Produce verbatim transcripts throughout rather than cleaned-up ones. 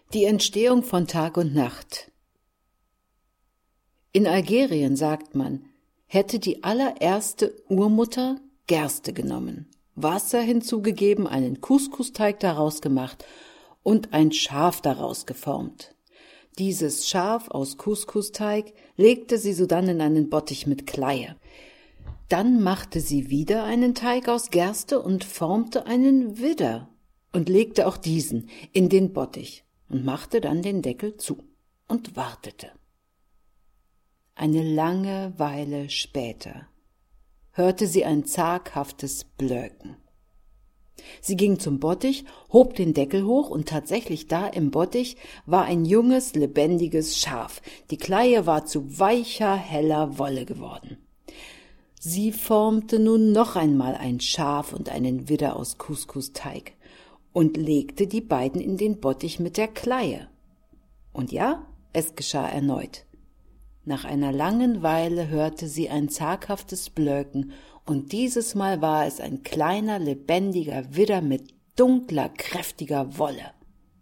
Die Entstehung von Tag und Nacht. In Algerien, sagt man, hätte die allererste Urmutter Gerste genommen, Wasser hinzugegeben, einen Couscous-Teig daraus gemacht und ein Schaf daraus geformt. Dieses Schaf aus Couscous-Teig legte sie sodann in einen Bottich mit Kleie. Dann machte sie wieder einen Teig aus Gerste und formte einen Widder und legte auch diesen in den Bottich und machte dann den Deckel zu und wartete. Eine lange Weile später hörte sie ein zaghaftes Blöken. Sie ging zum Bottich, hob den Deckel hoch und tatsächlich da im Bottich war ein junges, lebendiges Schaf. Die Kleie war zu weicher, heller Wolle geworden. Sie formte nun noch einmal ein Schaf und einen Widder aus Couscous-Teig und legte die beiden in den Bottich mit der Kleie. Und ja, es geschah erneut. Nach einer langen Weile hörte sie ein zaghaftes Blöken, und dieses Mal war es ein kleiner, lebendiger Widder mit dunkler, kräftiger Wolle.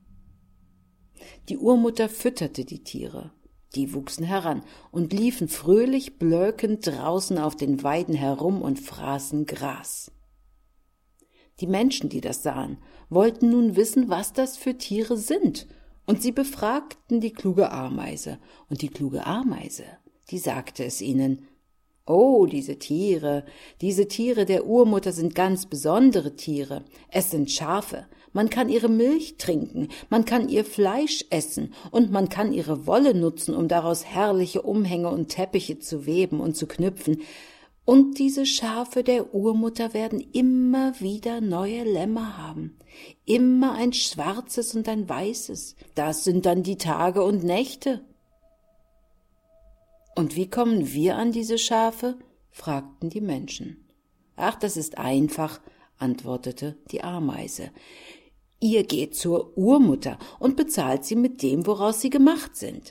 Die Urmutter fütterte die Tiere. Die wuchsen heran und liefen fröhlich blökend draußen auf den Weiden herum und fraßen Gras. Die Menschen, die das sahen, wollten nun wissen, was das für Tiere sind, und sie befragten die kluge Ameise, und die kluge Ameise, die sagte es ihnen: »Oh, diese Tiere, diese Tiere der Urmutter sind ganz besondere Tiere. Es sind Schafe, man kann ihre Milch trinken, man kann ihr Fleisch essen und man kann ihre Wolle nutzen, um daraus herrliche Umhänge und Teppiche zu weben und zu knüpfen. Und diese Schafe der Urmutter werden immer wieder neue Lämmer haben, immer ein schwarzes und ein weißes. Das sind dann die Tage und Nächte.« »Und wie kommen wir an diese Schafe?« fragten die Menschen. »Ach, das ist einfach«, antwortete die Ameise. »Ihr geht zur Urmutter und bezahlt sie mit dem, woraus sie gemacht sind.«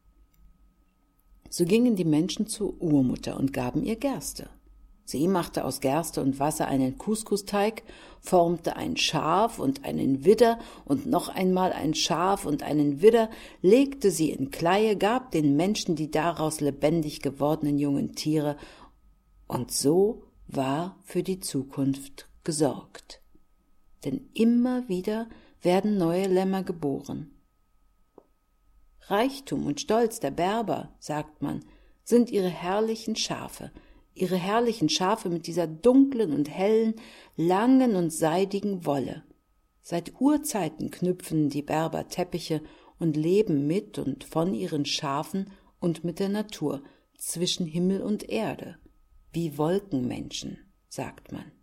So gingen die Menschen zur Urmutter und gaben ihr Gerste. Sie machte aus Gerste und Wasser einen Couscous-Teig, formte ein Schaf und einen Widder und noch einmal ein Schaf und einen Widder, legte sie in Kleie, gab den Menschen die daraus lebendig gewordenen jungen Tiere, und so war für die Zukunft gesorgt. Denn immer wieder werden neue Lämmer geboren. Reichtum und Stolz der Berber, sagt man, sind ihre herrlichen Schafe, ihre herrlichen Schafe mit dieser dunklen und hellen, langen und seidigen Wolle. Seit Urzeiten knüpfen die Berber Teppiche und leben mit und von ihren Schafen und mit der Natur, zwischen Himmel und Erde, wie Wolkenmenschen, sagt man.